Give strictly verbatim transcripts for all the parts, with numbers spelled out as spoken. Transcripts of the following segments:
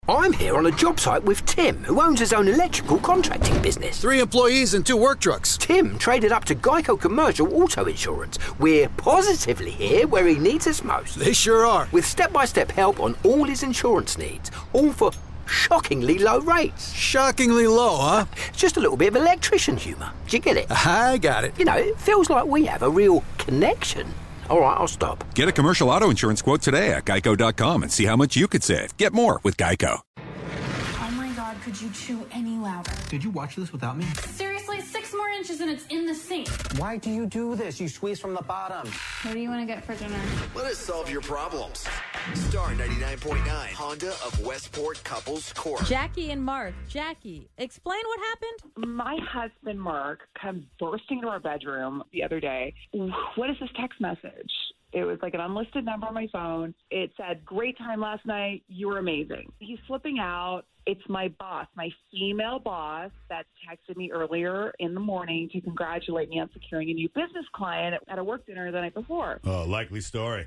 I'm here on a job site with Tim, who owns his own electrical contracting business. Three employees and two work trucks. Tim traded up to Geico Commercial Auto Insurance. We're positively here where he needs us most. They sure are. With step-by-step help on all his insurance needs, all for shockingly low rates. Shockingly low, huh? It's just a little bit of electrician humour. Do you get it? I got it. You know, it feels like we have a real connection. All right, I'll stop. Get a commercial auto insurance quote today at geico dot com and see how much you could save. Get more with Geico. Oh my God, could you chew any louder? Did you watch this without me? Seriously, six more inches and it's in the sink. Why do you do this? You squeeze from the bottom. What do you want to get for dinner? Let us solve your problems. Star ninety-nine point nine, Honda of Westport Couples Court. Jackie and Mark. Jackie, explain what happened. My husband, Mark, comes bursting into our bedroom the other day. What is this text message? It was like an unlisted number on my phone. It said, great time last night. You were amazing. He's flipping out. It's my boss, my female boss, that texted me earlier in the morning to congratulate me on securing a new business client at a work dinner the night before. Oh, likely story.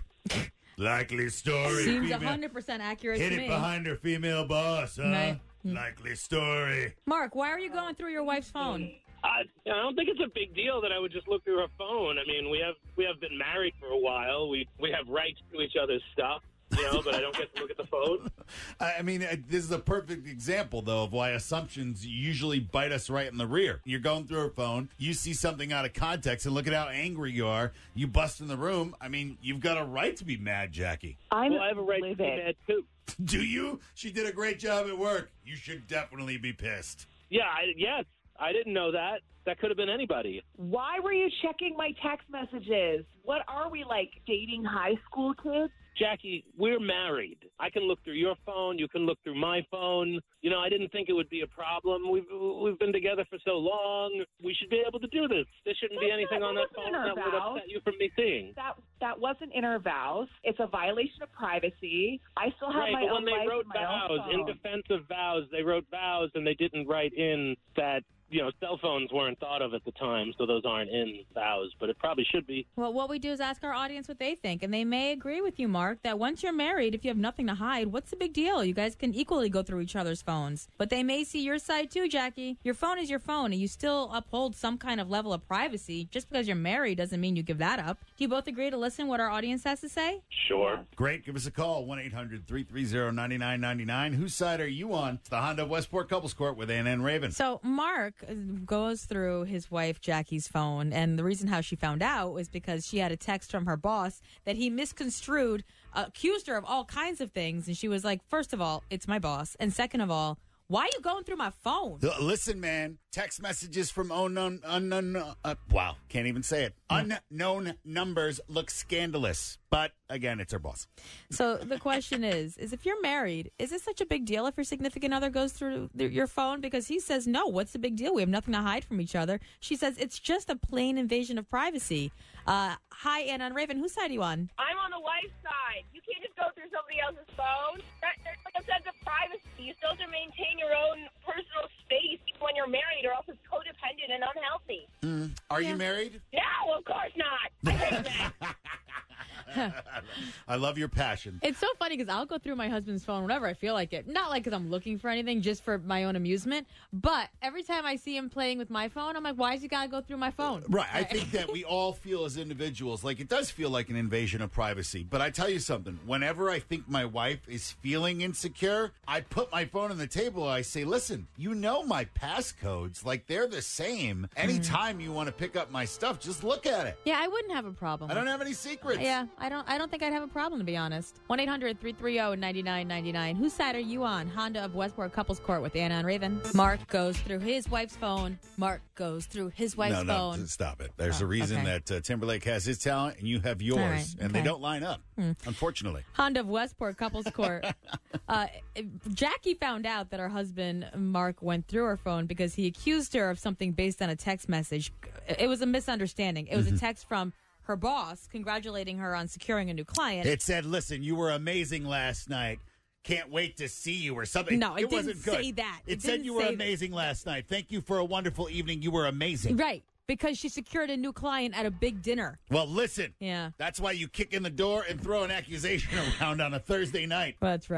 Likely story. Seems female. one hundred percent accurate Hit to it me. behind her female boss, huh? Right. Likely story. Mark, why are you going through your wife's phone? I, I don't think it's a big deal that I would just look through her phone. I mean, we have we have been married for a while. We we have rights to each other's stuff, you know, but I don't get to look at the phone. I mean, uh, this is a perfect example, though, of why assumptions usually bite us right in the rear. You're going through her phone, you see something out of context, and look at how angry you are. You bust in the room. I mean, you've got a right to be mad, Jackie. I'm well, I have a right livid. to be mad, too. Do you? She did a great job at work. You should definitely be pissed. Yeah, I, yes. I didn't know that. That could have been anybody. Why were you checking my text messages? What are we, like, dating high school kids? Jackie, we're married. I can look through your phone. You can look through my phone. You know, I didn't think it would be a problem. We've we've been together for so long. We should be able to do this. There shouldn't be anything on that phone that would upset you from me seeing. That that wasn't in our vows. It's a violation of privacy. I still have Right, my but own when they life wrote and my own vows, in phone. defense of vows, they wrote vows and they didn't write in that, you know, cell phones weren't thought of at the time, so those aren't in vows, but it probably should be. Well, what we do is ask our audience what they think, and they may agree with you, Mark, that once you're married, if you have nothing to hide, what's the big deal? You guys can equally go through each other's phones. But they may see your side too, Jackie. Your phone is your phone, and you still uphold some kind of level of privacy. Just because you're married doesn't mean you give that up. Do you both agree to listen what our audience has to say? Sure. Great. Give us a call, one eight hundred three three zero nine nine nine nine. Whose side are you on? It's the Honda of Westport Couples Court with Ann and Raven. So Mark goes through his wife Jackie's phone, and the reason how she found out was because she had a text from her boss that he misconstrued, uh, accused her of all kinds of things, and she was like, first of all, it's my boss, and second of all, why are you going through my phone? L- Listen, man, text messages from unknown, unknown, uh, wow, can't even say it. Unknown numbers look scandalous, but again, it's her boss. So the question is, is if you're married, is it such a big deal if your significant other goes through th- your phone? Because he says, no, what's the big deal? We have nothing to hide from each other. She says, it's just a plain invasion of privacy. Uh, hi, Anna and Raven, whose side are you on? I'm on the wife's side. You can't just go through somebody else's phone. That, there's like a sense of privacy. You still have to maintain your own personal space even when you're married, or else it's codependent and unhealthy. Mm. Are Yeah. you married? No, of course not. I hate that. I love your passion. It's so funny because I'll go through my husband's phone whenever I feel like it. Not like because I'm looking for anything, just for my own amusement. But every time I see him playing with my phone, I'm like, why does he got to go through my phone? Right. I think that we all feel as individuals, like it does feel like an invasion of privacy. But I tell you something, whenever I think my wife is feeling insecure, I put my phone on the table. I say, listen, you know my passcodes, like they're the same. Anytime you want to pick up my stuff, just look at it. Yeah, I wouldn't have a problem. I don't have any secrets. Yeah, I don't I don't think I'd have a problem, to be honest. one eight hundred three three zero nine nine nine nine. Whose side are you on? Honda of Westport Couples Court with Anna and Raven. Mark goes through his wife's phone. Mark goes through his wife's no, no, phone. stop it. There's Oh, a reason okay. that uh, Timberlake has his talent and you have yours, All right, and they okay. don't line up, Hmm. unfortunately. Honda of Westport Couples Court. uh, Jackie found out that her husband, Mark, went through her phone because he accused her of something based on a text message. It was a misunderstanding. It was Mm-hmm. a text from her boss congratulating her on securing a new client. It said, listen, you were amazing last night. Can't wait to see you or something. No, it didn't wasn't good. say that. It, It said didn't you were say that. amazing last night. Thank you for a wonderful evening. You were amazing. Right, because she secured a new client at a big dinner. Well, listen. Yeah. That's why you kick in the door and throw an accusation around on a Thursday night. That's right.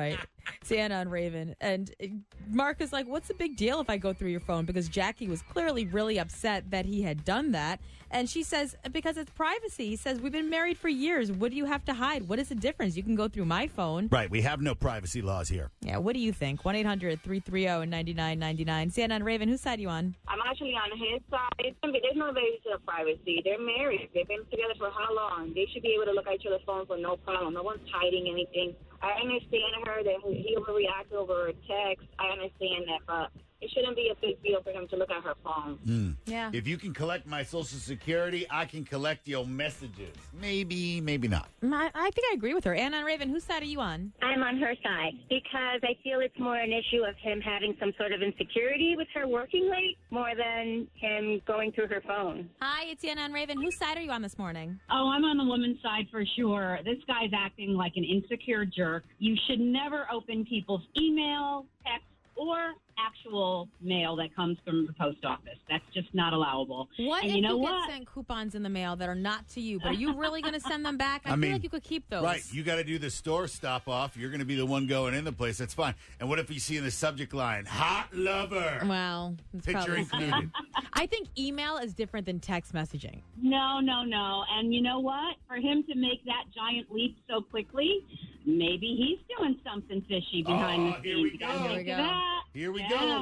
It's Anna on Raven. And uh, Mark is like, what's the big deal if I go through your phone? Because Jackie was clearly really upset that he had done that. And she says, because it's privacy. He says, we've been married for years. What do you have to hide? What is the difference? You can go through my phone. Right. We have no privacy laws here. Yeah. What do you think? one eight hundred three three zero nine nine nine nine. It's Anna on Raven. Whose side are you on? I'm actually on his side. There's no basis of privacy. They're married. They've been together for how long? They should be able to look at each other's phones with no problem. No one's hiding anything. I understand her that he overreacted over a text. I understand that, but it shouldn't be a big deal for him to look at her phone. Mm. Yeah. If you can collect my Social Security, I can collect your messages. Maybe, maybe not. I, I think I agree with her. Anna on Raven, whose side are you on? I'm on her side because I feel it's more an issue of him having some sort of insecurity with her working late more than him going through her phone. Hi, it's Anna on Raven. Whose side are you on this morning? Oh, I'm on the woman's side for sure. This guy's acting like an insecure jerk. You should never open people's email, text, or actual mail that comes from the post office. That's just not allowable. What and if you know you what? get sent coupons in the mail that are not to you, but are you really going to send them back? I, I feel mean, like you could keep those. Right. You got to do the store stop off. You're going to be the one going in the place. That's fine. And what if you see in the subject line, hot lover? Well, it's Picture probably included. I think email is different than text messaging. No, no, no. And you know what? For him to make that giant leap so quickly, maybe he's doing something fishy behind Oh, the scenes. here we You gotta go. think Here we of go. that. Here we Yeah. go.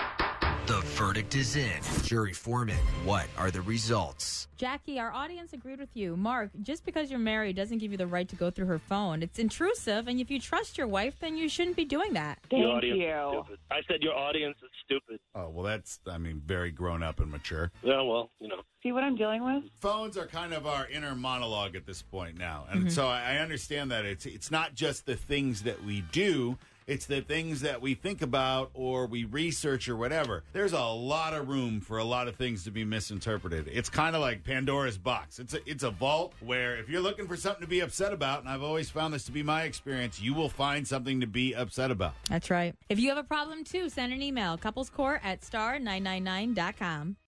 The verdict is in. Jury foreman, what are the results? Jackie, our audience agreed with you. Mark, just because you're married doesn't give you the right to go through her phone. It's intrusive, and if you trust your wife, then you shouldn't be doing that. Your audience is stupid. I said your audience is stupid. Oh, well, that's, I mean, very grown up and mature. Yeah, well, you know. See what I'm dealing with? Phones are kind of our inner monologue at this point now. And Mhm. so I I understand that it's it's not just the things that we do, it's the things that we think about or we research or whatever. There's a lot of room for a lot of things to be misinterpreted. It's kind of like Pandora's box. It's a, it's a vault where if you're looking for something to be upset about, and I've always found this to be my experience, you will find something to be upset about. That's right. If you have a problem, too, send an email, couplescourt at star nine nine nine dot com.